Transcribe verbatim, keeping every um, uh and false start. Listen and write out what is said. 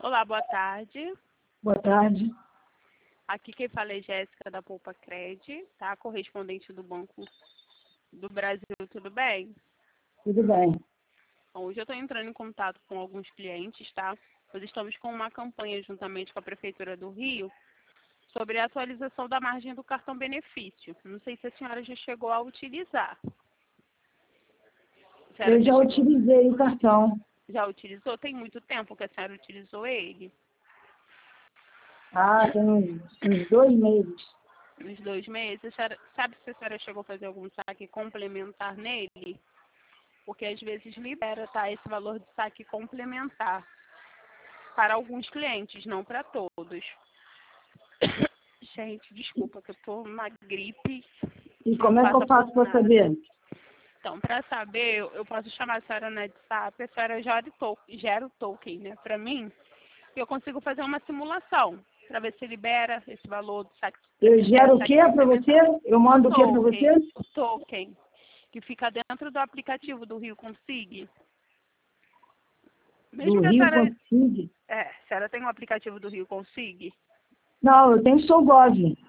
Olá, boa tarde. Boa tarde. Aqui quem fala é Jéssica da Poupa Cred, tá? Correspondente do Banco do Brasil, tudo bem? Tudo bem. Bom, hoje eu estou entrando em contato com alguns clientes, tá? Nós estamos com uma campanha juntamente com a Prefeitura do Rio sobre a atualização da margem do cartão benefício. Não sei se a senhora já chegou a utilizar. A senhora Eu já chegou- utilizei o cartão. Já utilizou? Tem muito tempo que a senhora utilizou ele? Ah, tem uns, uns dois meses. Nos dois meses? A senhora, sabe se a senhora chegou a fazer algum saque complementar nele? Porque às vezes libera, tá, esse valor de saque complementar para alguns clientes, não para todos. Gente, desculpa que eu tô numa gripe. E que não como é que passa eu faço por para nada. saber? Então, para saber, eu eu posso chamar a senhora no WhatsApp, a senhora gera o token, gera o token, né, para mim, e eu consigo fazer uma simulação para ver se libera esse valor do saque. Eu gero o saque quê para você? complementar. Eu mando o quê para Token, você? token, que fica dentro do aplicativo do Rio Consig. Do Mesmo que a Rio senhora, Consig? é, a senhora tem um aplicativo do Rio Consig, Não, eu tenho Solgov.